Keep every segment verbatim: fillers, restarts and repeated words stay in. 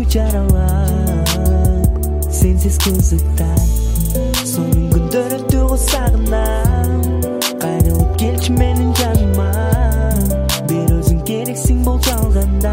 жаралап сенсиз кызыктай сонун күндөр өтүп сагынам кайрылып келчи менин жаныма бир өзүң керексиң бул жалганда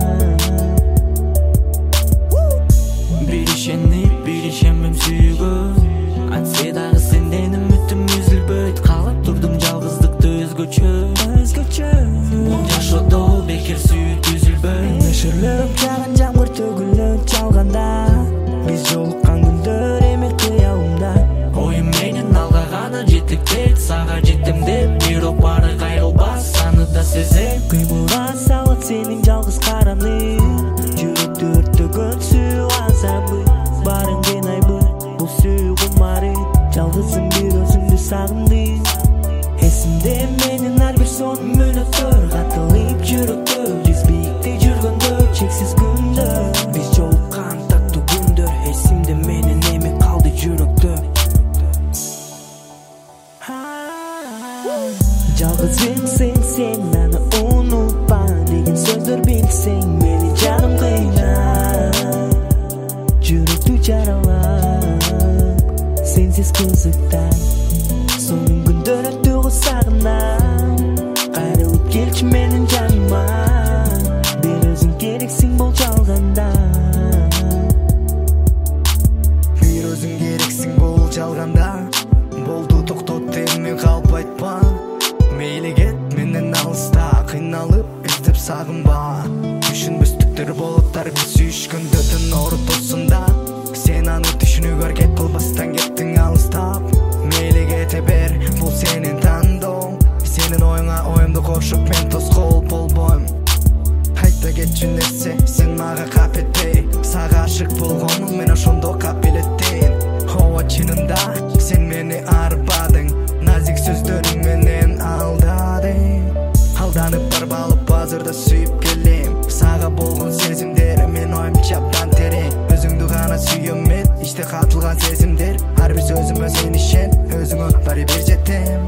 бир ишенип бир ишенбем сүйгө антсе дагы сенден үмүтүм үзүлбөйт каалап турдум жалгыздыкты өзгөчө өзгөчө бул жашоодо бекер сүйүт үзүлбөй нөшөрлөп жааган жамгыр төгүлөт жалганда биз жолуккан күндөр эми кыялымда оюм менен алга гана жетектейт сага жеттим деп бирок баары кайрылбас аны да сезем кыймылга салат сенин жалгыз караның жүрөктү өрттөгөн сүйүү азабы баарын кыйнайбы бул сүйүү кумары жалгызым бир өзүңдү сагындым эсимде менин ар бир сонун мүнөттөр катылып жүрөктө биз бийикте жүргөндө чексиз күндөр биз жолуккан таттуу күндөр эсимде менин эми калды жүрөктө жалгызымсың сен аны унутпа деген сөздөр билсең мени жаным кыйнап жүрөктү жаралап сенсиз кызыктай сонун күндөр өтүп сагынам кайрылып келчи менин жаныма бир өзүң керексиң бул жалганда бир өзүң керексиң бул жалганда болду токтот эми калп айтпа мейли кет менден алыста кыйналып издеп сагынба түшүнбөстүктөр болот ар бир сүйүшкөндө түн ортосунда сен аны түшүнүүгө аракет кылбастан кеттиң алыстап мейли кете бер бул сенин тандоо сенин оюңа оюмду кошуп мен тоскоол болбойм айта кетчү нерсе сен мага капетпей сага ашык болгонум мен ошондо капелеттейин ооба чынында сен мени арбадың назик сөздөрүң менен алдадың алданып барбалып азырда сүйүп келем сага болгон сезимдер мен оюм чапкан терең өзүңдү гана сүйөм мен ичте катылган сезимдер ар бир сөзүмө сен ишен өзүңө баары бир жетем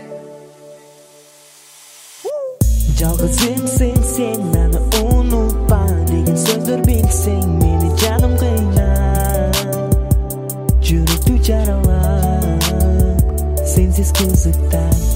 жалгызымсың сен аны унутпа деген сөздөр билсең мени жаным кыйнап жүрөктү жаралап сенсиз кызыктай